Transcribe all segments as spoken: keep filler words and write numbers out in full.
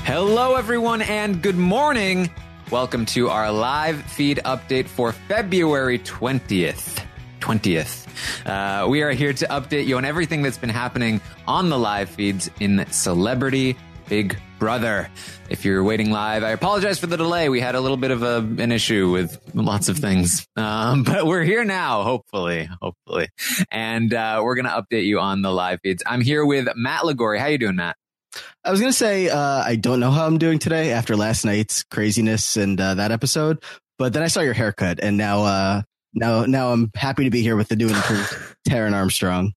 Hello, everyone, and good morning. Welcome to our live feed update for February twentieth. twentieth. Uh, we are here to update you on everything that's been happening on the live feeds in Celebrity Big Brother. If you're waiting live, I apologize for the delay. We had a little bit of a, an issue with lots of things, um, but we're here now, hopefully, hopefully. And uh, we're going to update you on the live feeds. I'm here with Matt Liguori. How you doing, Matt? I was going to say, uh, I don't know how I'm doing today after last night's craziness and uh, that episode, but then I saw your haircut and now, uh, now, now I'm happy to be here with the new and improved Taryn Armstrong.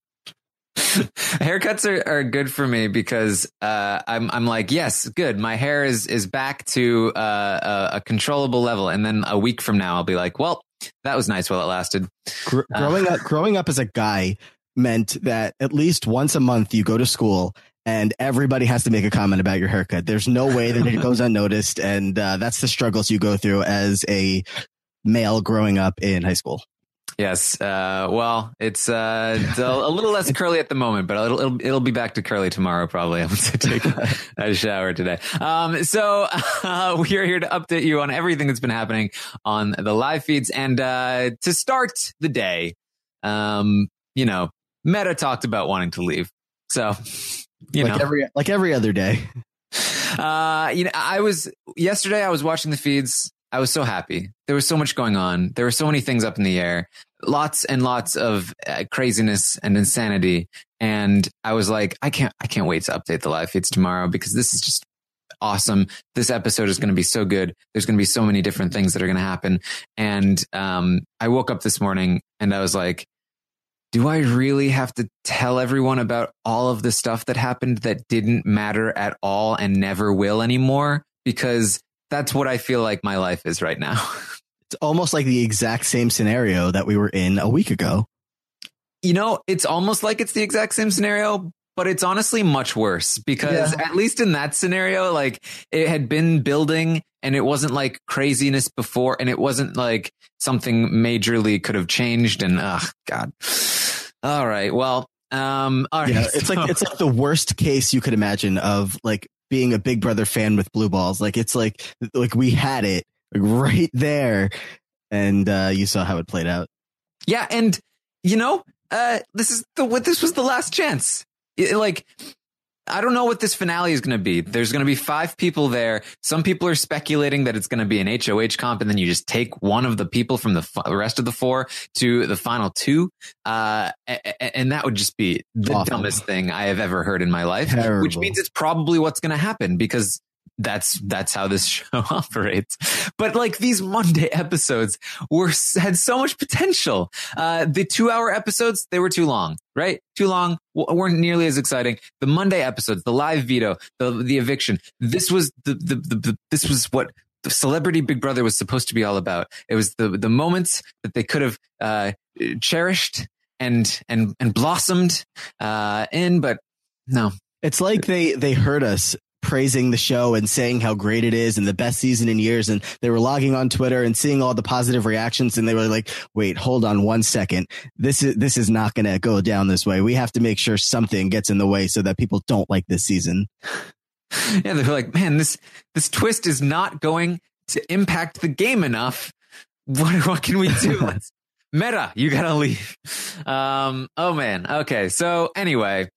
Haircuts are, are good for me because uh, I'm I'm like, yes, good. My hair is is back to uh, a, a controllable level. And then a week from now, I'll be like, well, that was nice while it lasted. Gr- growing uh, up, growing up as a guy meant that at least once a month you go to school and everybody has to make a comment about your haircut. There's no way that it goes unnoticed. And uh, that's the struggles you go through as a male growing up in high school. Yes. Uh, well, it's, uh, it's a, a little less curly at the moment, but it'll, it'll, it'll be back to curly tomorrow, probably. I'm going to take a shower today. Um, so uh, we are here to update you on everything that's been happening on the live feeds. And uh, to start the day, um, you know, Meta talked about wanting to leave. So... You like know. every like every other day. Uh, you know, I was yesterday. I was watching the feeds. I was so happy. There was so much going on. There were so many things up in the air. Lots and lots of uh, craziness and insanity. And I was like, I can't. I can't wait to update the live feeds tomorrow because this is just awesome. This episode is going to be so good. There's going to be so many different things that are going to happen. And um, I woke up this morning and I was like, do I really have to tell everyone about all of the stuff that happened that didn't matter at all and never will anymore? Because that's what I feel like my life is right now. It's almost like the exact same scenario that we were in a week ago. You know, it's almost like it's the exact same scenario, but it's honestly much worse because yeah. At least in that scenario, like it had been building and it wasn't like craziness before and it wasn't like something majorly could have changed. And oh, God. All right. Well, um, all right. Yeah, it's so. like it's like the worst case you could imagine of like being a Big Brother fan with blue balls. Like it's like like we had it like, right there. And uh, you saw how it played out. Yeah. And, you know, uh, this is the what this was the last chance. It, like, I don't know what this finale is going to be. There's going to be five people there. Some people are speculating that it's going to be an H O H comp, and then you just take one of the people from the f- rest of the four to the final two. Uh, and that would just be the Awful. dumbest thing I have ever heard in my life, Terrible. Which means it's probably what's going to happen because that's that's how this show operates. But like these Monday episodes were had so much potential. Uh, the two hour episodes, they were too long, right? Too long, weren't nearly as exciting. The Monday episodes, the live veto, the the eviction. This was the the, the, the this was what the Celebrity Big Brother was supposed to be all about. It was the the moments that they could have uh, cherished and and and blossomed uh, in, but no. It's like they they heard us praising the show and saying how great it is and the best season in years. And they were logging on Twitter and seeing all the positive reactions. And they were like, wait, hold on one second. This is, this is not going to go down this way. We have to make sure something gets in the way so that people don't like this season. Yeah. They're like, man, this, this twist is not going to impact the game enough. What, what can we do? Let's, Meta, you gotta leave. Um, oh man. Okay. So anyway,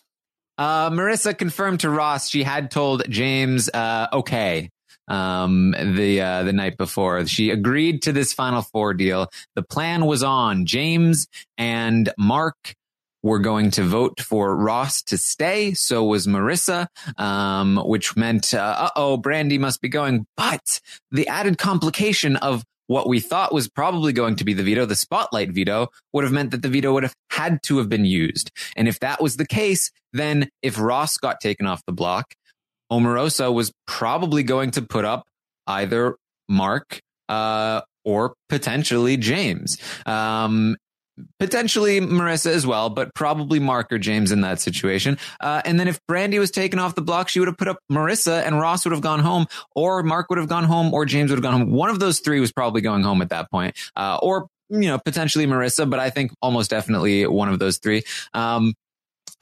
Uh, Marissa confirmed to Ross she had told James, uh, okay, um, the, uh, the night before. She agreed to this final four deal. The plan was on. James and Mark were going to vote for Ross to stay. So was Marissa, um, which meant, uh, uh-oh, Brandy must be going. But the added complication of what we thought was probably going to be the veto, the spotlight veto, would have meant that the veto would have had to have been used. And if that was the case, then if Ross got taken off the block, Omarosa was probably going to put up either Mark uh, or potentially James. Um, potentially Marissa as well, but probably Mark or James in that situation. Uh, and then if Brandy was taken off the block, she would have put up Marissa and Ross would have gone home, or Mark would have gone home, or James would have gone home. One of those three was probably going home at that point. Uh, or, you know, potentially Marissa, but I think almost definitely one of those three. Um,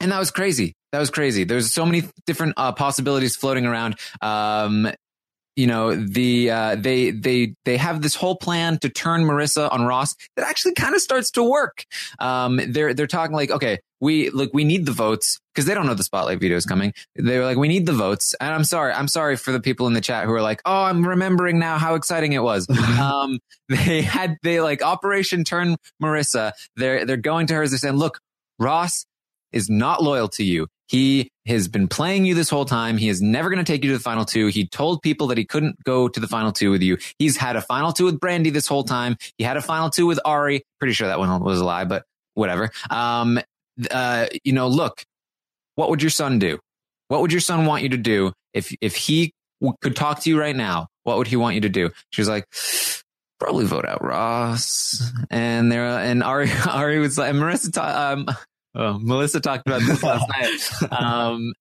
And that was crazy. That was crazy. There's so many different uh, possibilities floating around. Um, you know, the uh, they they they have this whole plan to turn Marissa on Ross that actually kind of starts to work. Um, they're they're talking like, okay, we look, we need the votes because they don't know the Spotlight video is coming. They were like, we need the votes. And I'm sorry, I'm sorry for the people in the chat who are like, oh, I'm remembering now how exciting it was. um, they had they like Operation Turn Marissa. They're they're going to her. They're saying, look, Ross is not loyal to you. He has been playing you this whole time. He is never going to take you to the final two. He told people that he couldn't go to the final two with you. He's had a final two with Brandy this whole time. He had a final two with Ari. Pretty sure that one was a lie, but whatever. Um, uh, you know, look, what would your son do? What would your son want you to do if, if he w- could talk to you right now? What would he want you to do? She was like, probably vote out Ross. And there, and Ari, Ari was like, and Marissa, ta- um, Oh, Melissa talked about this last night. Um,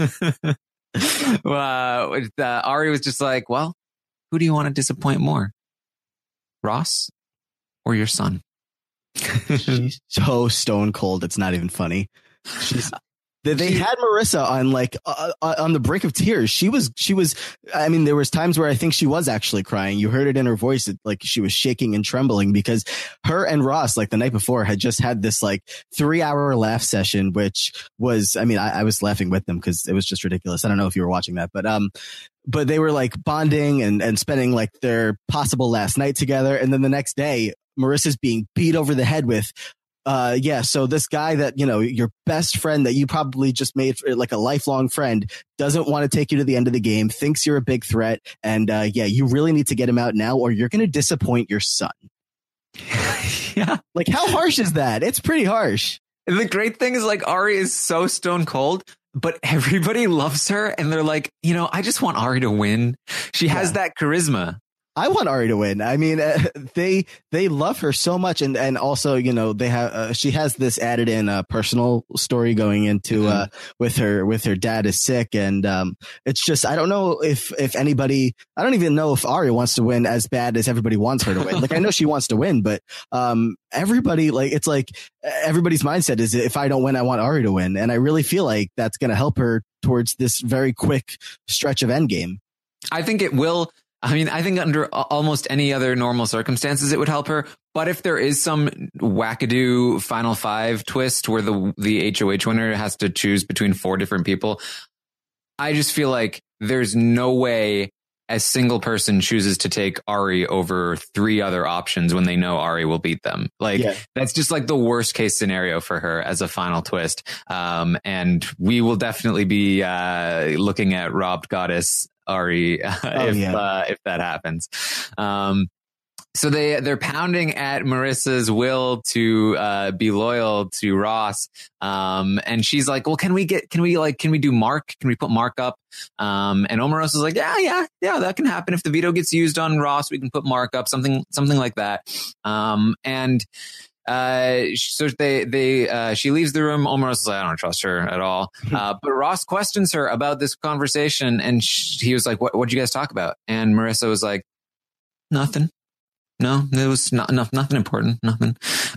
uh, uh, Ari was just like, well, who do you want to disappoint more? Ross or your son? She's so stone cold. It's not even funny. She's, they, they had Marissa on like uh, on the brink of tears. She was, she was, I mean, there was times where I think she was actually crying. You heard it in her voice. It, like she was shaking and trembling because her and Ross, like the night before, had just had this like three hour laugh session, which was, I mean, I, I was laughing with them because it was just ridiculous. I don't know if you were watching that, but, um, but they were like bonding and, and spending like their possible last night together. And then the next day, Marissa's being beat over the head with, Uh, yeah. So this guy that, you know, your best friend that you probably just made like a lifelong friend doesn't want to take you to the end of the game, thinks you're a big threat. And, uh, yeah, you really need to get him out now or you're going to disappoint your son. Yeah. Like, how harsh is that? It's pretty harsh. The great thing is like Ari is so stone cold, but everybody loves her. And they're like, you know, I just want Ari to win. She has yeah. that charisma. I want Ari to win. I mean, uh, they they love her so much, and and also, you know, they have uh, she has this added in uh, personal story going into uh, with her with her dad is sick, and um, it's just I don't know if if anybody I don't even know if Ari wants to win as bad as everybody wants her to win. Like I know she wants to win, but um, everybody like it's like everybody's mindset is if I don't win, I want Ari to win, and I really feel like that's going to help her towards this very quick stretch of Endgame. I think it will. I mean, I think under almost any other normal circumstances, it would help her. But if there is some wackadoo final five twist where the the H O H winner has to choose between four different people, I just feel like there's no way a single person chooses to take Ari over three other options when they know Ari will beat them. Like yeah. that's just like the worst case scenario for her as a final twist. Um, and we will definitely be uh, looking at Robbed Goddess Ari uh, oh, if yeah. uh, if that happens. Um, so they they're pounding at Marissa's will to uh, be loyal to Ross, um, and she's like, "Well, can we get can we like can we do Mark? Can we put Mark up?" Um, and Omarosa's like, "Yeah, yeah, yeah, that can happen if the veto gets used on Ross. We can put Mark up, something something like that." Um, and Uh, so they, they, uh, she leaves the room. Omarosa's like, I don't trust her at all. Uh, but Ross questions her about this conversation. And she, he was like, what, what'd you guys talk about? And Marissa was like, nothing. No, it was not enough, nothing important, nothing.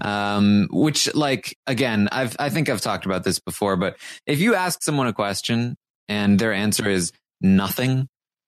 Um, which like, again, I've, I think I've talked about this before, but if you ask someone a question and their answer is nothing,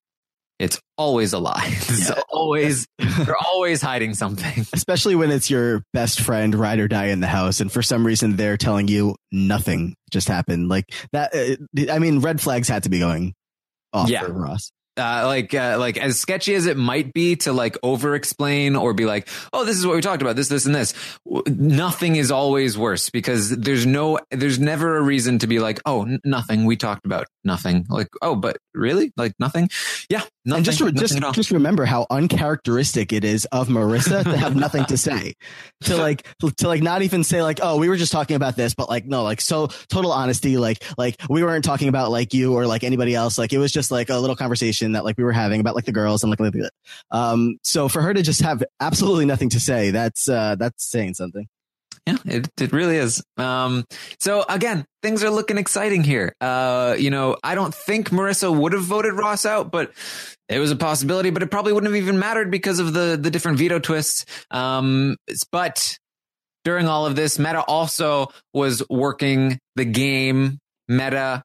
it's always a lie. It's yeah. always, they're always hiding something. Especially when it's your best friend, ride or die in the house. And for some reason, they're telling you nothing just happened. Like that. Uh, I mean, red flags had to be going off yeah. for Ross. Uh, like, uh, like as sketchy as it might be to like over explain or be like, oh, this is what we talked about, this, this, and this. Nothing is always worse because there's no, there's never a reason to be like, oh, n- nothing. We talked about nothing. Like, oh, but really? Like nothing? Yeah. Nothing, and just, nothing just, just remember how uncharacteristic it is of Marissa to have nothing to say, to like, to like not even say like, oh, we were just talking about this, but like, no, like so total honesty. Like, like we weren't talking about like you or like anybody else. Like it was just like a little conversation that like we were having about like the girls and like, like that. Um, so for her to just have absolutely nothing to say, that's, uh, that's saying something. Yeah, it it really is. Um, so again, things are looking exciting here. Uh, you know, I don't think Marissa would have voted Ross out, but it was a possibility, but it probably wouldn't have even mattered because of the, the different veto twists. Um, but during all of this, Meta also was working the game meta.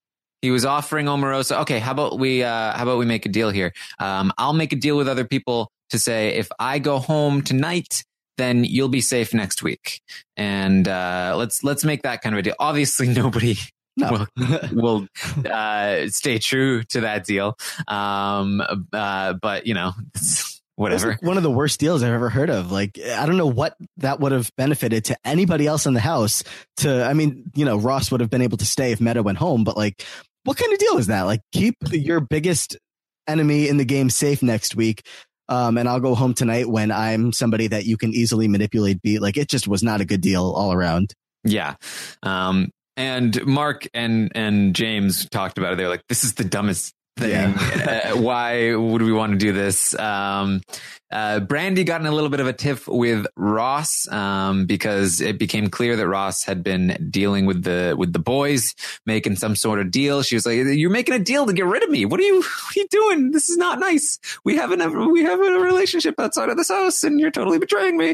He was offering Omarosa, okay, how about we, uh, how about we make a deal here? Um, I'll make a deal with other people to say, if I go home tonight, then you'll be safe next week. And, uh, let's, let's make that kind of a deal. Obviously nobody no. will, will, uh, stay true to that deal. Um, uh, but you know, it's, whatever. Like one of the worst deals I've ever heard of. Like, I don't know what that would have benefited to anybody else in the house. To, I mean, you know, Ross would have been able to stay if Meta went home, but like, what kind of deal is that? Like, keep your biggest enemy in the game safe next week. Um, and I'll go home tonight when I'm somebody that you can easily manipulate, beat. Like, it just was not a good deal all around. Yeah. Um, and Mark and, and James talked about it. They're like, this is the dumbest thing. Yeah. uh, why would we want to do this? Um, uh, Brandy got in a little bit of a tiff with Ross, um, because it became clear that Ross had been dealing with the, with the boys, making some sort of deal. She was like, you're making a deal to get rid of me. What are you, what are you doing? This is not nice. We haven't, we have a relationship outside of this house and you're totally betraying me.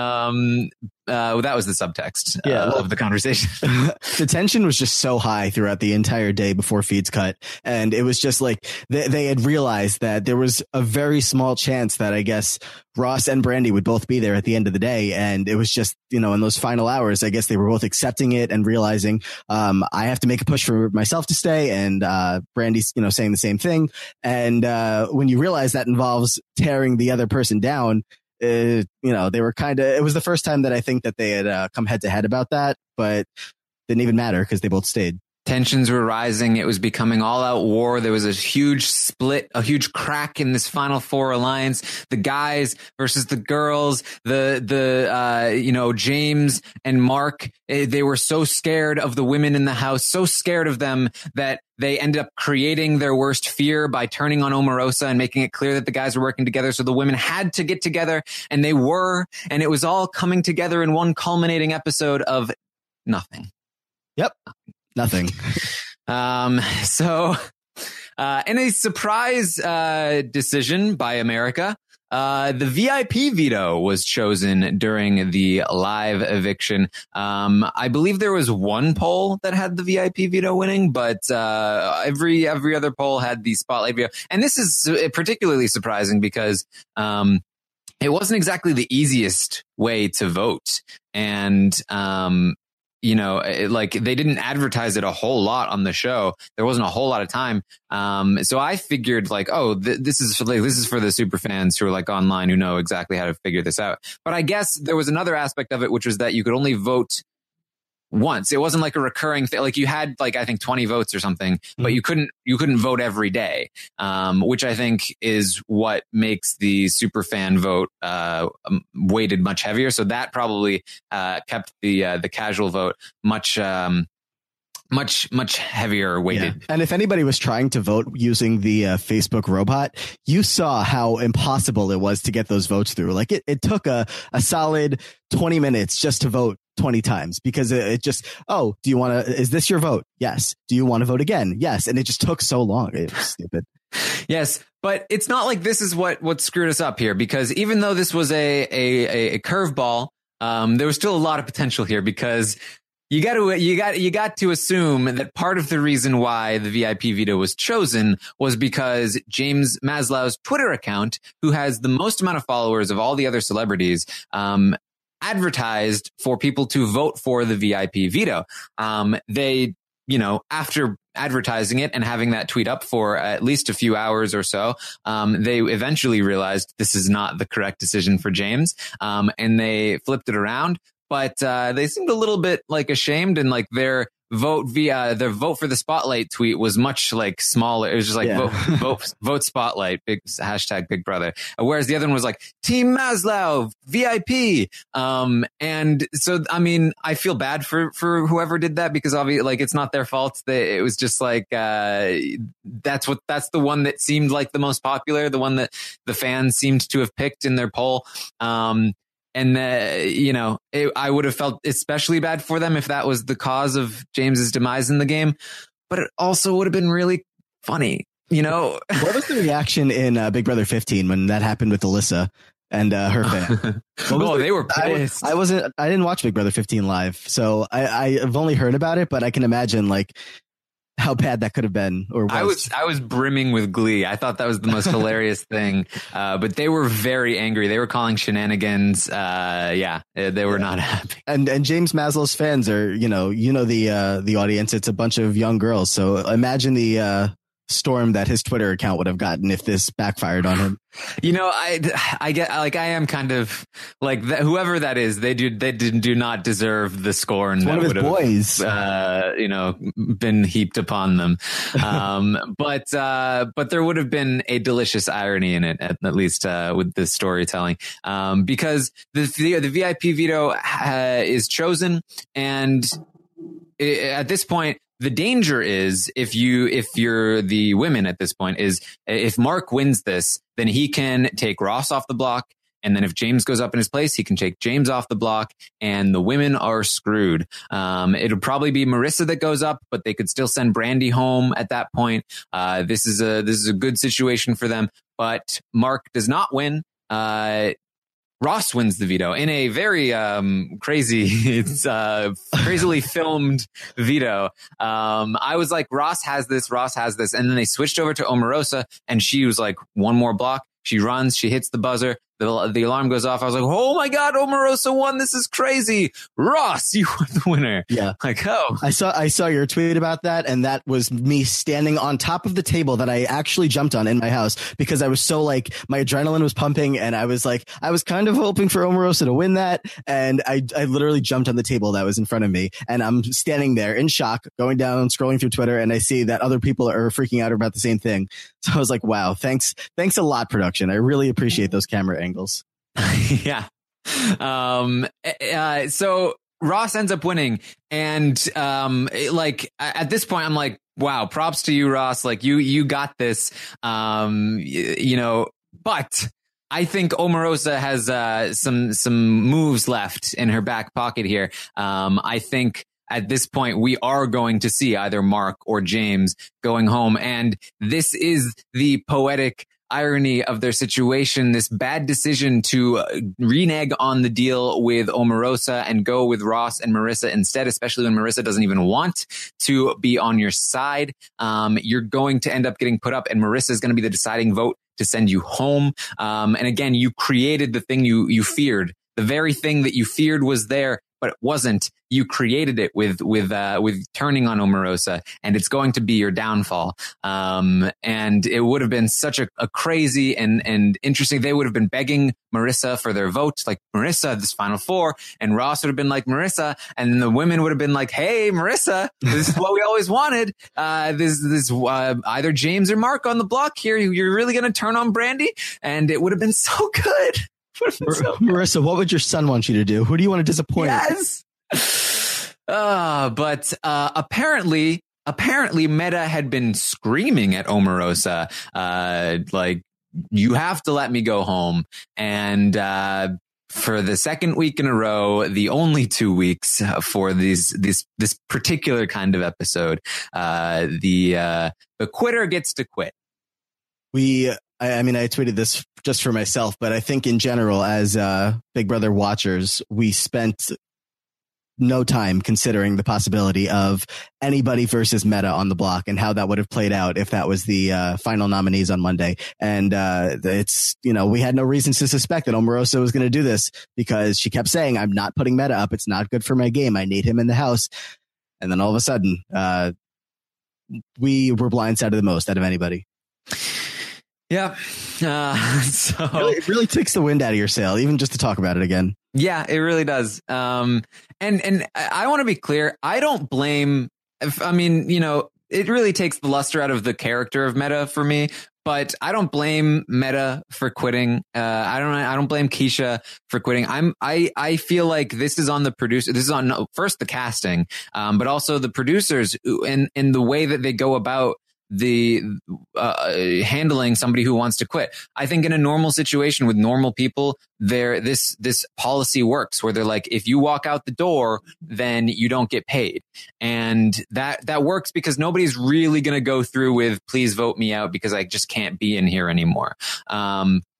Um, Uh, well, that was the subtext uh, yeah, of the conversation. The tension was just so high throughout the entire day before feeds cut. And it was just like they, they had realized that there was a very small chance that I guess Ross and Brandy would both be there at the end of the day. And it was just, you know, in those final hours, I guess they were both accepting it and realizing um, I have to make a push for myself to stay. And uh, Brandy's, you know, saying the same thing. And uh, when you realize that involves tearing the other person down, Uh, you know, they were kind of, it was the first time that I think that they had uh, come head to head about that, but didn't even matter because they both stayed. Tensions were rising. It was becoming all out war. There was a huge split, a huge crack in this Final Four alliance. The guys versus the girls, the, the, uh, you know, James and Mark, they were so scared of the women in the house, so scared of them that they ended up creating their worst fear by turning on Omarosa and making it clear that the guys were working together. So the women had to get together, and they were, and it was all coming together in one culminating episode of nothing. Yep. Nothing. um, so, uh, in a surprise, uh, decision by America, uh, the V I P veto was chosen during the live eviction. Um, I believe there was one poll that had the V I P veto winning, but, uh, every, every other poll had the spotlight veto. And this is particularly surprising because, um, it wasn't exactly the easiest way to vote. And, um, you know, it, like they didn't advertise it a whole lot on the show. There wasn't a whole lot of time. Um, so I figured like, oh, th- this is for like, this is for the super fans who are like online, who know exactly how to figure this out. But I guess there was another aspect of it, which was that you could only vote once. It wasn't like a recurring thing. Like you had like, I think twenty votes or something, mm-hmm. but you couldn't, you couldn't vote every day. Um, which I think is what makes the super fan vote, uh, weighted much heavier. So that probably, uh, kept the, uh, the casual vote much, um, much, much heavier weighted. Yeah. And if anybody was trying to vote using the uh, Facebook robot, you saw how impossible it was to get those votes through. Like it, it took a, a solid twenty minutes just to vote twenty times because it, it just, oh, do you want to, is this your vote? Yes. Do you want to vote again? Yes. And it just took so long. It was stupid. Yes. But it's not like this is what, what screwed us up here, because even though this was a, a, a curveball, um, there was still a lot of potential here because You got to, you got, you got to assume that part of the reason why the V I P veto was chosen was because James Maslow's Twitter account, who has the most amount of followers of all the other celebrities, um, advertised for people to vote for the V I P veto. Um, they, you know, after advertising it and having that tweet up for at least a few hours or so, um, they eventually realized this is not the correct decision for James. Um, and they flipped it around. But uh, they seemed a little bit like ashamed, and like their vote via their vote for the spotlight tweet was much like smaller. It was just like yeah. vote, vote, vote spotlight, big hashtag Big Brother. Whereas the other one was like Team Maslow V I P. Um, and so I mean, I feel bad for for whoever did that because obviously, like, it's not their fault. They, it was just like uh, that's what that's the one that seemed like the most popular, the one that the fans seemed to have picked in their poll. Um, And, uh, you know, it, I would have felt especially bad for them if that was the cause of James's demise in the game. But it also would have been really funny, you know? What was the reaction in uh, Big Brother fifteen when that happened with Alyssa? and uh, her fan. Oh, the, they were pissed. I, I wasn't. I didn't watch Big Brother fifteen live, so I, I've only heard about it. But I can imagine like how bad that could have been. Or was. I was I was brimming with glee. I thought that was the most hilarious thing. Uh, but they were very angry. They were calling shenanigans. Uh, yeah, they were not happy. And and James Maslow's fans are, you know, you know the uh, the audience. It's a bunch of young girls. So imagine the uh, storm that his Twitter account would have gotten if this backfired on him. You know, I, I get like I am kind of like that, whoever that is. They do they did, do not deserve the scorn it's that one of his would have, boys. Uh, you know, been heaped upon them. Um, but uh, but there would have been a delicious irony in it, at, at least uh, with the storytelling, um, because the the, the V I P veto uh, is chosen, and it, at this point. The danger is if you, if you're the women at this point is if Mark wins this, then he can take Ross off the block. And then if James goes up in his place, he can take James off the block and the women are screwed. Um, it'll probably be Marissa that goes up, but they could still send Brandy home at that point. Uh, this is a, this is a good situation for them, but Mark does not win. Uh, Ross wins the veto in a very um, crazy, it's uh, crazily filmed veto. Um, I was like, Ross has this, Ross has this. And then they switched over to Omarosa and she was like, one more block. She runs, she hits the buzzer. The, the alarm goes off. I was like, oh my God, Omarosa won. This is crazy. Ross, you were the winner. Yeah. Like, oh. I saw I saw your tweet about that, and that was me standing on top of the table that I actually jumped on in my house because I was so like, my adrenaline was pumping, and I was like, I was kind of hoping for Omarosa to win that, and I, I literally jumped on the table that was in front of me, and I'm standing there in shock, going down, scrolling through Twitter, and I see that other people are freaking out about the same thing. So I was like, wow, thanks. Thanks a lot, production. I really appreciate those camera angles. Yeah. Um, uh, so Ross ends up winning. And, um, like at this point, I'm like, wow, props to you, Ross. Like you, you got this. Um, you, you know, but I think Omarosa has, uh, some, some moves left in her back pocket here. Um, I think, at this point, we are going to see either Mark or James going home. And this is the poetic irony of their situation, this bad decision to renege on the deal with Omarosa and go with Ross and Marissa instead, especially when Marissa doesn't even want to be on your side. Um, you're going to end up getting put up and Marissa is going to be the deciding vote to send you home. Um, and again, you created the thing you, you feared. The very thing that you feared was there, but it wasn't. You created it with, with, uh, with turning on Omarosa, and it's going to be your downfall. Um, and it would have been such a, a crazy and, and interesting. They would have been begging Marissa for their vote, like Marissa, this final four, and Ross would have been like Marissa, and then the women would have been like, hey, Marissa, this is what we always wanted. Uh, this, this, uh, either James or Mark on the block here. You're really going to turn on Brandy, and it would have been so good. So Marissa, what would your son want you to do? Who do you want to disappoint? Yes. Uh, but uh, apparently, apparently, Meta had been screaming at Omarosa, uh, like, you have to let me go home. And uh, for the second week in a row, the only two weeks for these this this particular kind of episode, uh, the uh, the quitter gets to quit. We. I, I mean, I tweeted this just for myself, but I think in general, as uh, Big Brother watchers, we spent no time considering the possibility of anybody versus Meta on the block and how that would have played out if that was the uh, final nominees on Monday. And uh, it's, you know, we had no reasons to suspect that Omarosa was going to do this because she kept saying, I'm not putting Meta up. It's not good for my game. I need him in the house. And then all of a sudden, uh, we were blindsided the most out of anybody. Yeah. Uh, so it really, it really takes the wind out of your sail, even just to talk about it again. Yeah, it really does. Um, and, and I, I want to be clear. I don't blame, if, I mean, you know, it really takes the luster out of the character of Meta for me, but I don't blame Meta for quitting. Uh, I don't, I don't blame Keisha for quitting. I'm, I, I feel like this is on the producer. This is on first the casting, um, but also the producers and, and the way that they go about the uh, handling somebody who wants to quit. I think in a normal situation with normal people, there this this policy works where they're like, if you walk out the door, then you don't get paid, and that that works because nobody's really going to go through with please vote me out because I just can't be in here anymore. Um,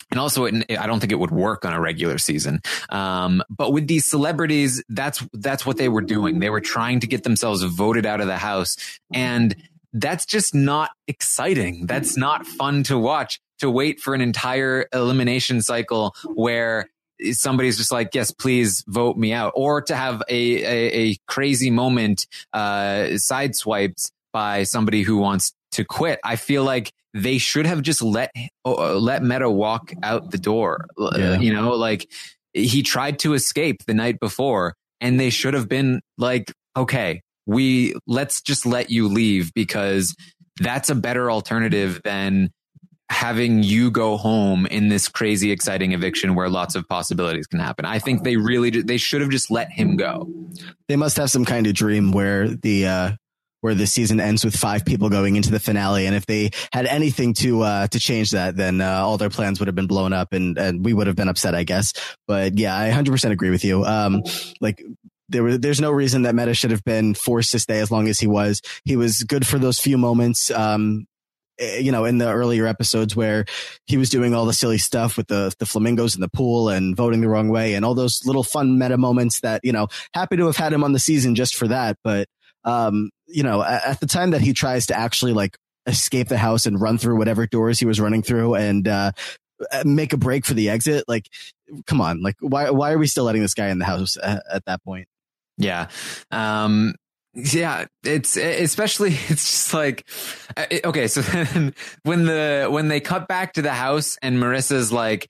And also, it, I don't think it would work on a regular season. Um, but with these celebrities, that's that's what they were doing. They were trying to get themselves voted out of the house. And that's just not exciting. That's not fun to watch, to wait for an entire elimination cycle where somebody's just like, yes, please vote me out. Or to have a, a, a crazy moment uh, sideswiped by somebody who wants to quit. I feel like they should have just let uh, let Meta walk out the door. Yeah. You know, like he tried to escape the night before, and they should have been like, okay, we let's just let you leave, because that's a better alternative than having you go home in this crazy, exciting eviction where lots of possibilities can happen. I think they really they should have just let him go. They must have some kind of dream where the uh where the season ends with five people going into the finale. And if they had anything to, uh, to change that, then, uh, all their plans would have been blown up, and, and we would have been upset, I guess. But yeah, I one hundred percent agree with you. Um, like there was, there's no reason that Meta should have been forced to stay as long as he was. He was good for those few moments. Um, you know, in the earlier episodes where he was doing all the silly stuff with the, the flamingos in the pool and voting the wrong way and all those little fun meta moments that, you know, happy to have had him on the season just for that. But, um, you know, at, at the time that he tries to actually like escape the house and run through whatever doors he was running through and, uh, make a break for the exit, like, come on, like, why, why are we still letting this guy in the house at, at that point? Yeah. Um, Yeah, it's especially, it's just like, okay, so then when the, when they cut back to the house and Marissa's like,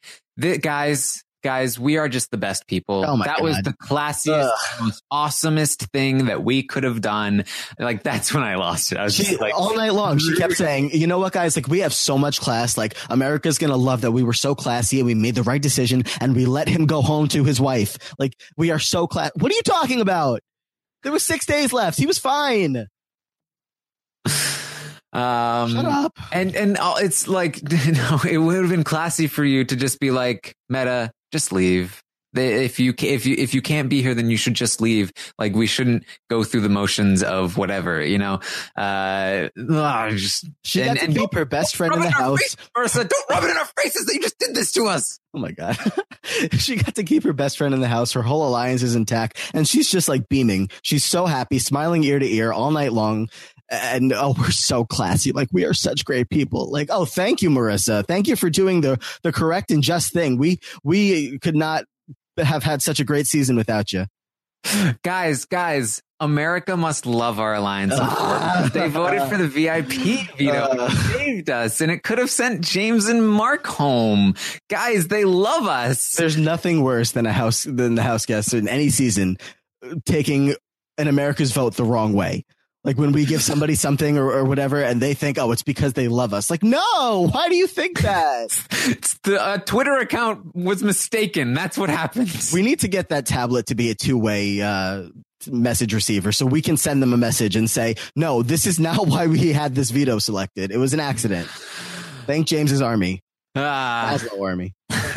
guys, guys, we are just the best people. Oh my that God. was the classiest, Ugh. most awesomest thing that we could have done. Like, that's when I lost it. I was she, just like, all night long, she kept saying, you know what, guys, like, we have so much class. Like, America's going to love that we were so classy and we made the right decision and we let him go home to his wife. Like, we are so class. What are you talking about? There was six days left. He was fine. Um, Shut up. And, and it's like, you know, it would have been classy for you to just be like, Meta, just leave. They, if you, if you, if you can't be here, then you should just leave. Like, we shouldn't go through the motions of whatever, you know, uh, just, she and, got to and keep her best friend in the house. Face, Marissa, don't rub it in our faces that you just did this to us. Oh my God. She got to keep her best friend in the house. Her whole alliance is intact. And she's just like beaming. She's so happy, smiling ear to ear all night long. And oh, we're so classy. Like, we are such great people. Like, oh, thank you, Marissa. Thank you for doing the, the correct and just thing. We, we could not have had such a great season without you. Guys, guys, America must love our alliance. Uh, they voted for the V I P veto. Uh, saved us, and it could have sent James and Mark home. Guys, they love us. There's nothing worse than a house than the house guests in any season taking an America's vote the wrong way. Like, when we give somebody something or, or whatever, and they think, oh, it's because they love us. Like, no, why do you think that? It's the uh, Twitter account was mistaken. That's what happens. We need to get that tablet to be a two-way uh, message receiver so we can send them a message and say, no, this is not why we had this veto selected. It was an accident. Thank James's army. Ah. Oslo army.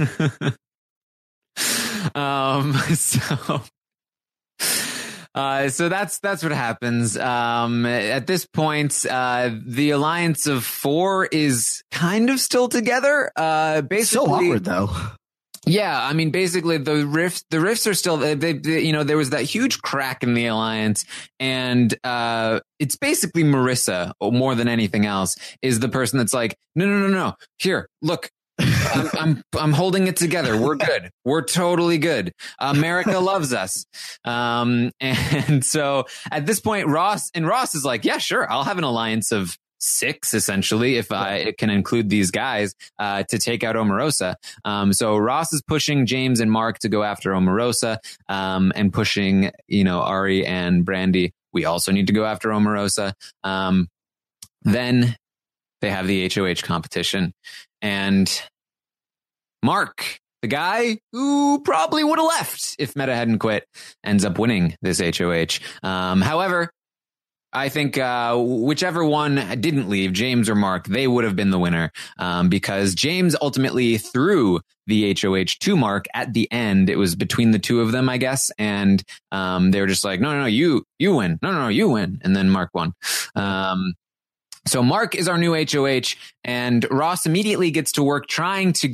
um, so... Uh, so that's that's what happens. Um, at this point, uh, the alliance of four is kind of still together. Uh, basically, so awkward though. Yeah, I mean, basically the rifts the rifts are still. They, they, you know, there was that huge crack in the alliance, and uh, it's basically Marissa, more than anything else, is the person that's like, no, no, no, no. Here, look. I'm, I'm I'm holding it together. We're good. We're totally good. America loves us. Um, and so at this point, Ross and Ross is like, yeah, sure. I'll have an alliance of six, essentially, if I can include these guys, uh, to take out Omarosa. Um, so Ross is pushing James and Mark to go after Omarosa, um, and pushing, you know, Ari and Brandy. We also need to go after Omarosa. Um, then they have the H O H competition. And Mark, the guy who probably would have left if Meta hadn't quit, ends up winning this H O H. Um, however, I think uh, whichever one didn't leave, James or Mark, they would have been the winner, um, because James ultimately threw the H O H to Mark at the end. It was between the two of them, I guess. And um, they were just like, no, no, no, you, you win. No, no, no, you win. And then Mark won. Um, So Mark is our new H O H, and Ross immediately gets to work trying to get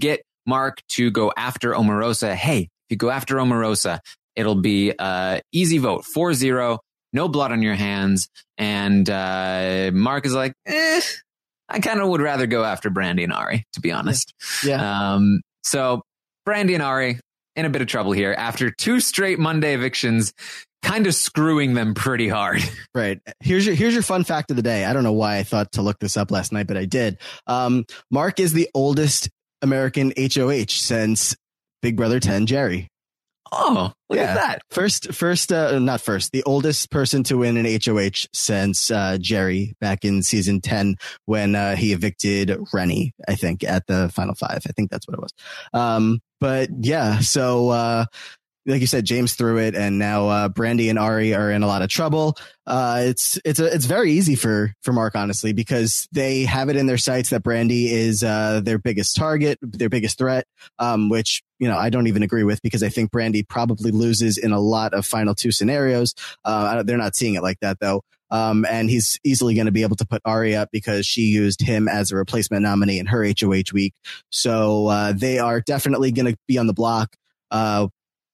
Mark to go after Omarosa. Hey, if you go after Omarosa, it'll be uh easy vote, four zero, no blood on your hands. And uh, Mark is like, eh, I kind of would rather go after Brandi and Ari, to be honest. Yeah. Um, so Brandi and Ari in a bit of trouble here after two straight Monday evictions, kind of screwing them pretty hard. Right. Here's your here's your fun fact of the day. I don't know why I thought to look this up last night, but I did. Um, Mark is the oldest American H O H since Big Brother ten Jerry. Oh, look yeah. at that. First, first, uh, not first, the oldest person to win an H O H since uh, Jerry back in season ten when uh, he evicted Rennie, I think, at the final five. I think that's what it was. Um, but yeah, so uh, like you said, James threw it, and now uh, Brandi and Ari are in a lot of trouble. Uh, it's it's a, it's very easy for for Mark, honestly, because they have it in their sights that Brandi is uh, their biggest target, their biggest threat, um, which, you know, I don't even agree with, because I think Brandi probably loses in a lot of final two scenarios. Uh, they're not seeing it like that, though. Um, and he's easily going to be able to put Ari up because she used him as a replacement nominee in her H O H week. So uh, they are definitely going to be on the block. Uh,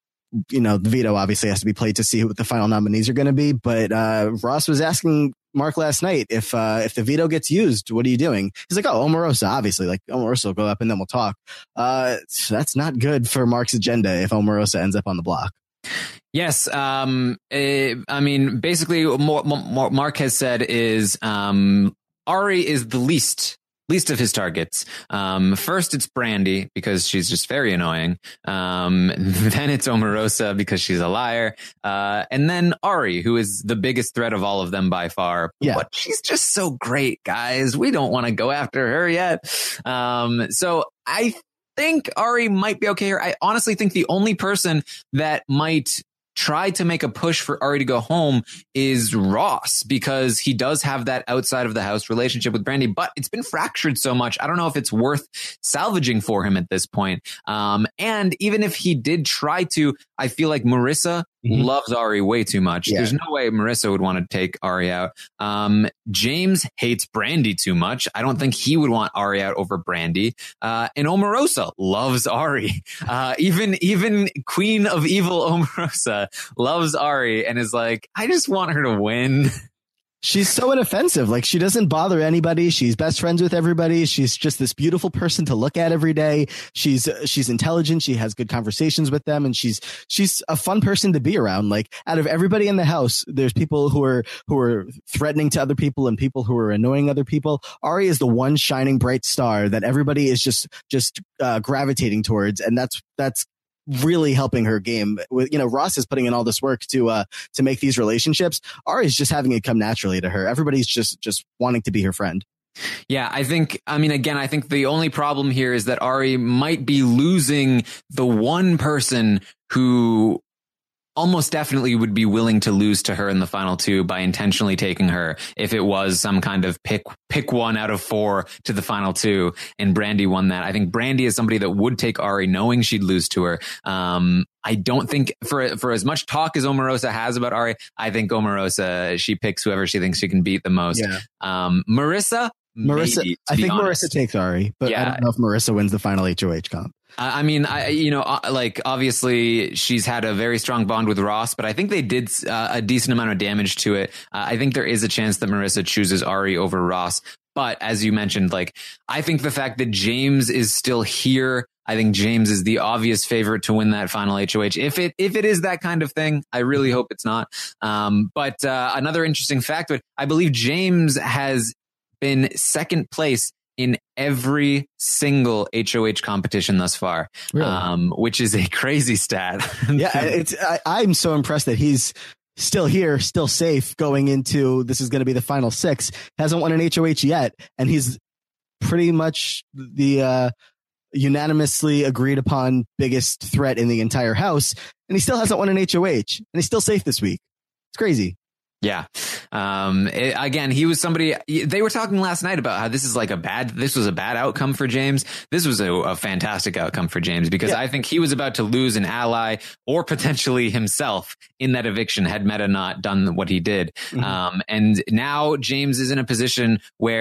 you know, the veto obviously has to be played to see what the final nominees are going to be. But uh, Ross was asking Mark last night, if uh, if the veto gets used, what are you doing? He's like, oh, Omarosa, obviously. Like, Omarosa will go up and then we'll talk. Uh, so that's not good for Mark's agenda if Omarosa ends up on the block. Yes. Um, eh, I mean, basically, what Mark has said is um, Ari is the least least of his targets. Um, first, it's Brandi because she's just very annoying. Um, then it's Omarosa because she's a liar. Uh, and then Ari, who is the biggest threat of all of them by far. Yeah. But she's just so great, guys. We don't want to go after her yet. Um, so I think Ari might be okay here. I honestly think the only person that might try to make a push for Ari to go home is Ross, because he does have that outside of the house relationship with Brandi, but it's been fractured so much. I don't know if it's worth salvaging for him at this point. Um, and even if he did try to, I feel like Marissa mm-hmm. loves Ari way too much. Yeah. There's no way Marissa would want to take Ari out. Um, James hates Brandi too much. I don't think he would want Ari out over Brandi. Uh, and Omarosa loves Ari. Uh, even, even Queen of Evil Omarosa loves Ari and is like, I just want her to win. She's so inoffensive. Like, she doesn't bother anybody. She's best friends with everybody. She's just this beautiful person to look at every day. She's, she's intelligent. She has good conversations with them, and she's, she's a fun person to be around. Like, out of everybody in the house, there's people who are, who are threatening to other people and people who are annoying other people. Ari is the one shining bright star that everybody is just, just, uh, gravitating towards. And that's, that's, really helping her game. With, you know, Ross is putting in all this work to uh to make these relationships. Ari is just having it come naturally to her. Everybody's just just wanting to be her friend. Yeah, I think, I mean, again, I think the only problem here is that Ari might be losing the one person who almost definitely would be willing to lose to her in the final two by intentionally taking her if it was some kind of pick pick one out of four to the final two, and Brandi won that. I think Brandi is somebody that would take Ari knowing she'd lose to her. Um, I don't think for for as much talk as Omarosa has about Ari, I think Omarosa, she picks whoever she thinks she can beat the most. Yeah. Um, Marissa, Marissa, maybe, I think honest. Marissa takes Ari, but yeah. I don't know if Marissa wins the final H O H comp. I mean, I, you know, like, obviously she's had a very strong bond with Ross, but I think they did uh, a decent amount of damage to it. Uh, I think there is a chance that Marissa chooses Ari over Ross. But as you mentioned, like, I think the fact that James is still here, I think James is the obvious favorite to win that final H O H. If it, if it is that kind of thing, I really hope it's not. Um, but uh, another interesting fact, but I believe James has been second place in every single H O H competition thus far, really? um, which is a crazy stat. Yeah, it's. I, I'm so impressed that he's still here, still safe going into this is going to be the final six. Hasn't won an H O H yet, and he's pretty much the uh, unanimously agreed upon biggest threat in the entire house, and he still hasn't won an H O H, and he's still safe this week. It's crazy. Yeah. Um, it, again, he was somebody, they were talking last night about how this is like a bad, this was a bad outcome for James. This was a, a fantastic outcome for James, because yeah. I think he was about to lose an ally or potentially himself in that eviction had Meta not done what he did. Mm-hmm. Um, and now James is in a position where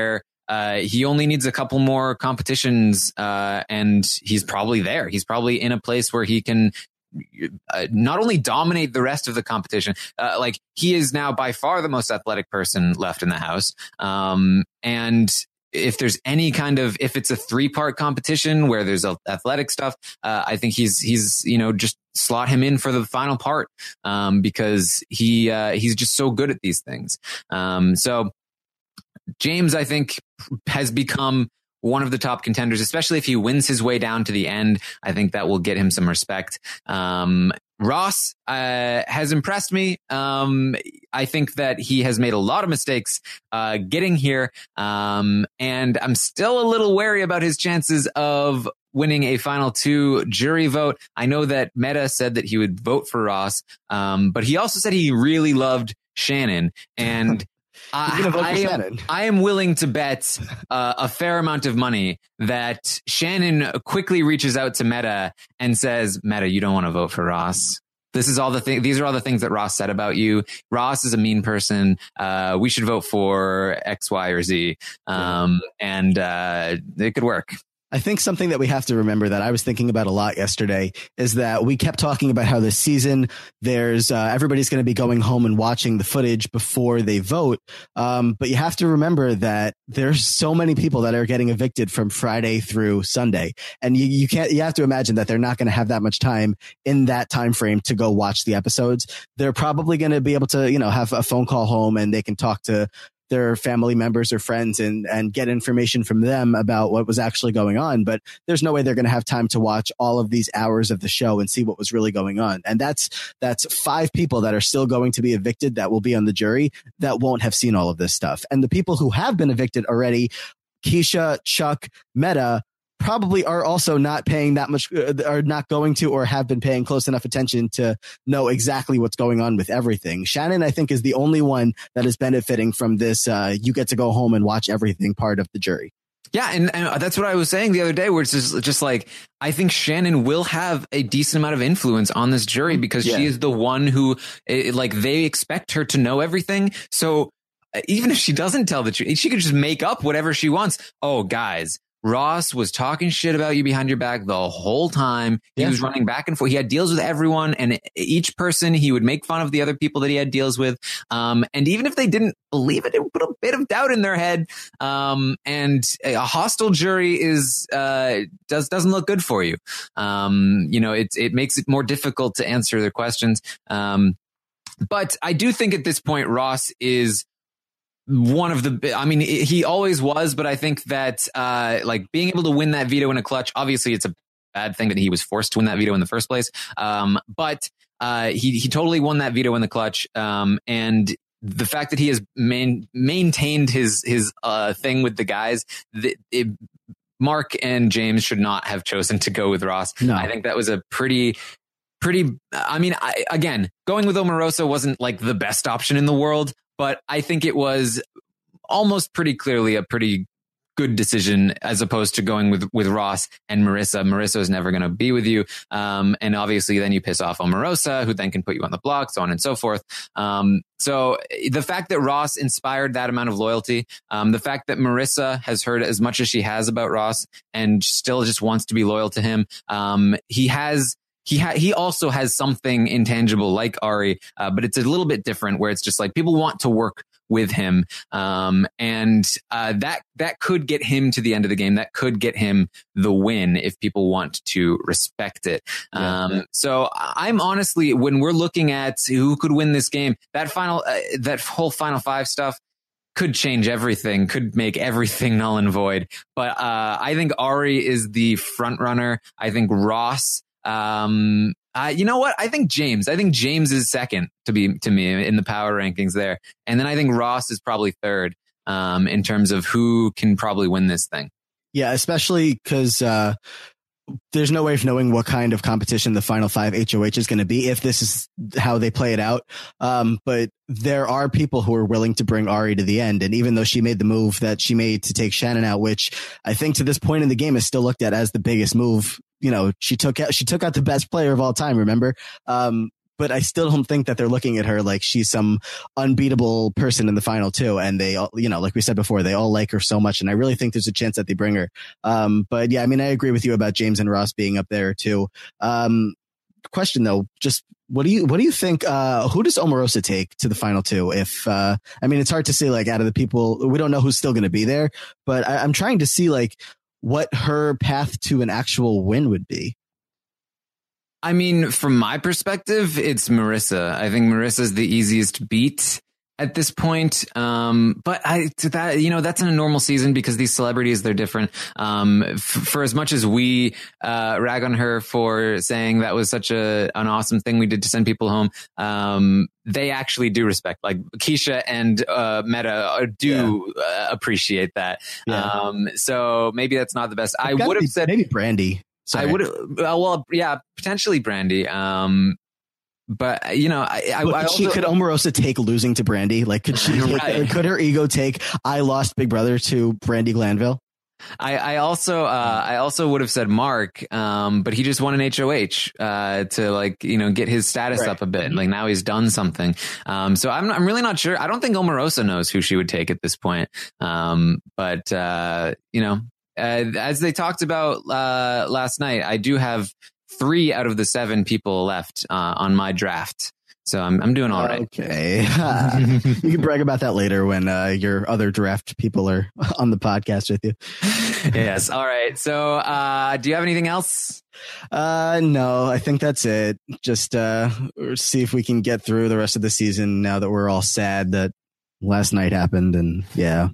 uh, he only needs a couple more competitions, uh, and he's probably there. He's probably in a place where he can uh, not only dominate the rest of the competition, uh, like he is now by far the most athletic person left in the house. Um, and if there's any kind of, if it's a three part competition where there's a athletic stuff, uh, I think he's, he's, you know, just slot him in for the final part, um, because he, uh, he's just so good at these things. Um, so James, I think, has become one of the top contenders, especially if he wins his way down to the end. I think that will get him some respect. Um, Ross uh, has impressed me. Um, I think that he has made a lot of mistakes uh, getting here. Um, and I'm still a little wary about his chances of winning a final two jury vote. I know that Meta said that he would vote for Ross, um, but he also said he really loved Shannon. And Uh, I, am, I am willing to bet uh, a fair amount of money that Shannon quickly reaches out to Meta and says, Meta, you don't want to vote for Ross. This is all the thing. These are all the things that Ross said about you. Ross is a mean person. Uh, we should vote for X, Y, or Z. Um, and uh, it could work. I think something that we have to remember that I was thinking about a lot yesterday is that we kept talking about how this season there's uh, everybody's going to be going home and watching the footage before they vote. Um, but you have to remember that there's so many people that are getting evicted from Friday through Sunday. And you, you can't, you have to imagine that they're not going to have that much time in that time frame to go watch the episodes. They're probably going to be able to, you know, have a phone call home and they can talk to their family members or friends and, and get information from them about what was actually going on. But there's no way they're going to have time to watch all of these hours of the show and see what was really going on. And that's, that's five people that are still going to be evicted that will be on the jury that won't have seen all of this stuff. And the people who have been evicted already, Keisha, Chuck, Meta, probably are also not paying that much, uh, are not going to, or have been paying close enough attention to know exactly what's going on with everything. Shannon, I think, is the only one that is benefiting from this. Uh, you get to go home and watch everything part of the jury. Yeah, and, and that's what I was saying the other day, where it's just, just like, I think Shannon will have a decent amount of influence on this jury because yeah. she is the one who, it, like, they expect her to know everything. So even if she doesn't tell the truth, she could just make up whatever she wants. Oh, guys, Ross was talking shit about you behind your back the whole time. He yeah. was running back and forth. He had deals with everyone, and each person he would make fun of the other people that he had deals with. Um, and even if they didn't believe it, it would put a bit of doubt in their head. Um, and a hostile jury is uh, does doesn't look good for you. Um, you know, it it makes it more difficult to answer their questions. Um, but I do think at this point Ross is one of the, I mean, he always was, but I think that, uh, like being able to win that veto in a clutch, obviously it's a bad thing that he was forced to win that veto in the first place. Um, but, uh, he, he totally won that veto in the clutch. Um, and the fact that he has main, maintained his, his, uh, thing with the guys, the, it, Mark and James should not have chosen to go with Ross. No. I think that was a pretty, pretty, I mean, I, again, going with Omarosa wasn't like the best option in the world, but I think it was almost pretty clearly a pretty good decision as opposed to going with, with Ross and Marissa. Marissa is never going to be with you. Um, and obviously then you piss off Omarosa, who then can put you on the block, so on and so forth. Um, so the fact that Ross inspired that amount of loyalty, um, the fact that Marissa has heard as much as she has about Ross and still just wants to be loyal to him. Um, he has, He ha- he also has something intangible like Ari, uh, but it's a little bit different where it's just like people want to work with him. Um, and uh, that that could get him to the end of the game. That could get him the win if people want to respect it. Yeah. Um, so I'm honestly, when we're looking at who could win this game, that final, uh, that whole final five stuff could change everything, could make everything null and void. But uh, I think Ari is the front runner. I think Ross. Um, uh, you know what? I think James, I think James is second to be, to me in the power rankings there. And then I think Ross is probably third, um, in terms of who can probably win this thing. Yeah, especially because, uh, there's no way of knowing what kind of competition the final five H O H is going to be if this is how they play it out. Um, but there are people who are willing to bring Ari to the end. And even though she made the move that she made to take Shannon out, which I think to this point in the game is still looked at as the biggest move, you know, she took out, she took out the best player of all time, remember? Um, but I still don't think that they're looking at her like she's some unbeatable person in the final two. And they all, you know, like we said before, they all like her so much. And I really think there's a chance that they bring her. Um, but yeah, I mean, I agree with you about James and Ross being up there too. Um, question though, just what do you, what do you think, uh, who does Omarosa take to the final two? If, uh, I mean, it's hard to say, like, out of the people, we don't know who's still going to be there, but I, I'm trying to see like what her path to an actual win would be. I mean, from my perspective, it's Marissa. I think Marissa's the easiest beat at this point. Um, but I, to that, you know, that's in a normal season because these celebrities, they're different. Um, f- for as much as we, uh, rag on her for saying that was such a, an awesome thing we did to send people home. Um, they actually do respect, like Keisha and, uh, Meta do yeah. uh, appreciate that. Yeah. Um, so maybe that's not the best. It's I would have said maybe Brandy. Sorry. I would, uh, well, yeah, potentially Brandy. Um, but you know, I, I, I she also, could Omarosa take losing to Brandy. Like, could she? Take, right. Could her ego take? I lost Big Brother to Brandy Glanville. I, I also, uh, I also would have said Mark, um, but he just won an H O H, uh, to like, you know, get his status right. up a bit. Like now he's done something. Um, so I'm, I'm really not sure. I don't think Omarosa knows who she would take at this point. Um, but, uh, you know, uh, as they talked about, uh, last night, I do have three out of the seven people left, uh, on my draft. So I'm I'm doing all right. Okay. You can brag about that later when uh, your other draft people are on the podcast with you. Yes. All right. So uh, do you have anything else? Uh, no, I think that's it. Just uh, see if we can get through the rest of the season now that we're all sad that last night happened. And yeah.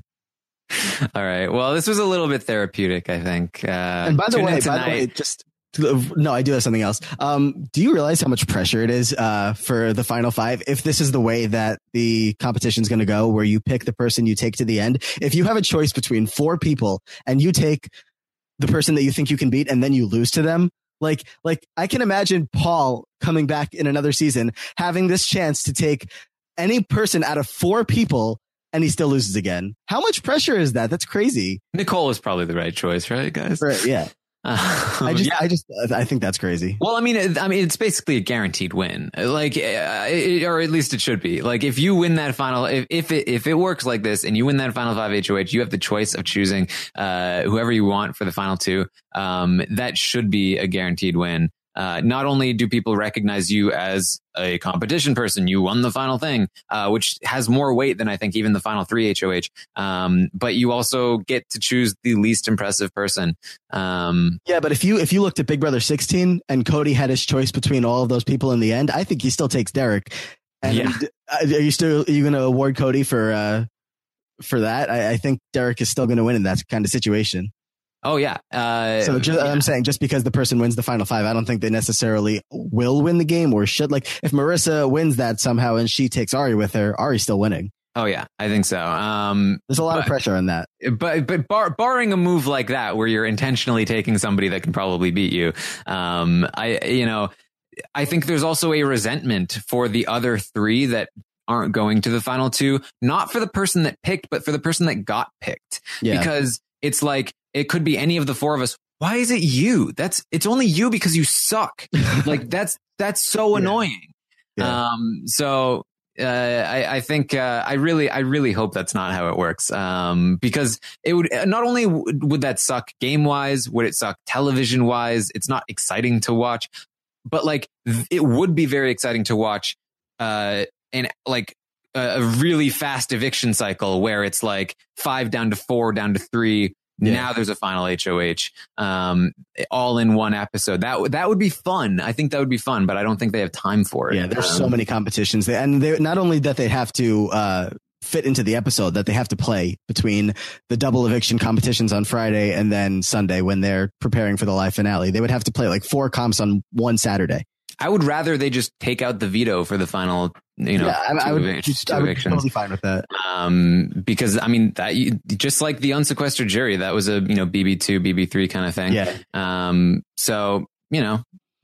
All right. Well, this was a little bit therapeutic, I think. Uh, and by the way, by the way, just... No, I do have something else. Um, do you realize how much pressure it is uh, for the final five? If this is the way that the competition is going to go, where you pick the person you take to the end, if you have a choice between four people and you take the person that you think you can beat and then you lose to them, like, like I can imagine Paul coming back in another season, having this chance to take any person out of four people and he still loses again. How much pressure is that? That's crazy. Nicole is probably the right choice, right, guys? Right, yeah. Um, I just, yeah. I just, I think that's crazy. Well, I mean, I mean, it's basically a guaranteed win, like, uh, it, or at least it should be. Like, if you win that final, if, if it if it works like this, and you win that final five H O H, you have the choice of choosing uh, whoever you want for the final two. Um, that should be a guaranteed win. Uh, not only do people recognize you as a competition person, you won the final thing, uh, which has more weight than I think even the final three H O H. Um, but you also get to choose the least impressive person. Um, yeah, but if you if you looked at Big Brother sixteen and Cody had his choice between all of those people in the end, I think he still takes Derek. And yeah. Are you still are you going to award Cody for uh, for that? I, I think Derek is still going to win in that kind of situation. Oh, yeah. Uh, so just, yeah. I'm saying just because the person wins the final five, I don't think they necessarily will win the game or should. Like if Marissa wins that somehow and she takes Ari with her, Ari's still winning. Oh, yeah, I think so. Um, There's a lot but, of pressure on that. But but bar, barring a move like that where you're intentionally taking somebody that can probably beat you, um, I you know, I think there's also a resentment for the other three that aren't going to the final two, not for the person that picked, but for the person that got picked. Yeah. Because it's like, it could be any of the four of us. Why is it you? That's it's only you because you suck. Like that's that's so yeah. annoying. Yeah. Um, so uh, I, I think uh, I really I really hope that's not how it works. Um, because it would not only would that suck game wise, would it suck television wise? It's not exciting to watch, but like it would be very exciting to watch. Uh, and like. A really fast eviction cycle where it's like five down to four down to three. Yeah. Now there's a final H O H, um, all in one episode. That that would be fun. I think that would be fun, but I don't think they have time for it. Yeah, there's um, so many competitions, they, and they not only that they have to uh, fit into the episode, that they have to play between the double eviction competitions on Friday and then Sunday when they're preparing for the live finale. They would have to play like four comps on one Saturday. I would rather they just take out the veto for the final, you know, yeah, I, I would, evic- just, I would be totally fine with that. Um, because I mean that you, just like the unsequestered jury, that was a, you know, B B two, B B three kind of thing. Yeah. Um, so, you know,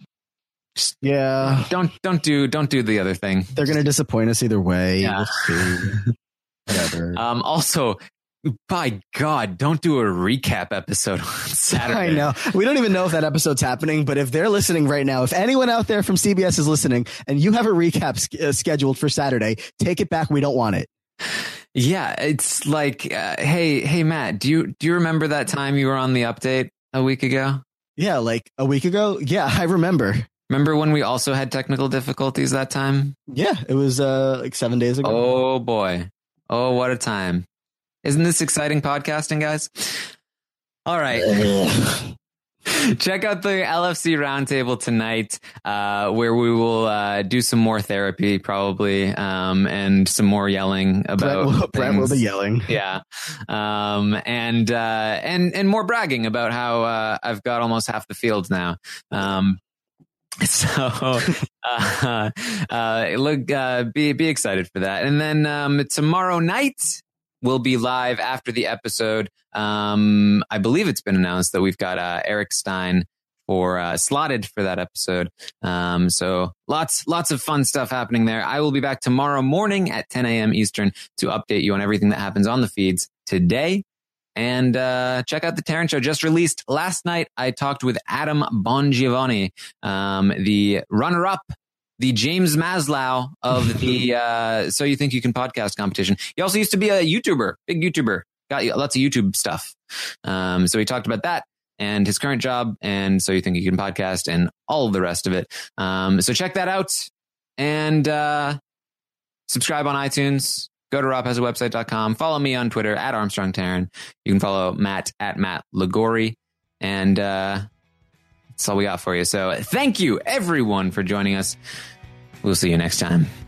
just yeah, don't, don't do, don't do the other thing. They're going to disappoint us either way. Yeah. We'll see. Whatever. Um, also, by God, don't do a recap episode on Saturday. I know. We don't even know if that episode's happening, but if they're listening right now, if anyone out there from C B S is listening and you have a recap uh, scheduled for Saturday, take it back. We don't want it. Yeah, it's like, uh, hey, hey, Matt, do you do you remember that time you were on the update a week ago? Yeah, like a week ago. Yeah, I remember. Remember when we also had technical difficulties that time? Yeah, it was uh, like seven days ago. Oh, boy. Oh, what a time. Isn't this exciting podcasting, guys? All right. Check out the L F C Roundtable tonight, uh, where we will uh, do some more therapy, probably, um, and some more yelling about. Brett will, Brett will be yelling. Yeah, um, and uh, and and more bragging about how uh, I've got almost half the field now. Um, so uh, uh, look, uh, be be excited for that, and then um, tomorrow night we'll be live after the episode. Um, I believe it's been announced that we've got uh, Eric Stein for uh, slotted for that episode. Um, so lots, lots of fun stuff happening there. I will be back tomorrow morning at ten a.m. Eastern to update you on everything that happens on the feeds today. And uh, check out the Taran Show just released last night. I talked with Adam Bongiovanni, um, the runner-up, the James Maslow of the uh, So You Think You Can podcast competition. He also used to be a YouTuber, big YouTuber. Got lots of YouTube stuff. Um, so we talked about that and his current job and So You Think You Can podcast and all of the rest of it. Um, so check that out and uh, subscribe on iTunes. Go to rob has a website dot com. Follow me on Twitter at Armstrong Taran. You can follow Matt at Matt Ligori. And uh, that's all we got for you. So thank you, everyone, for joining us. We'll see you next time.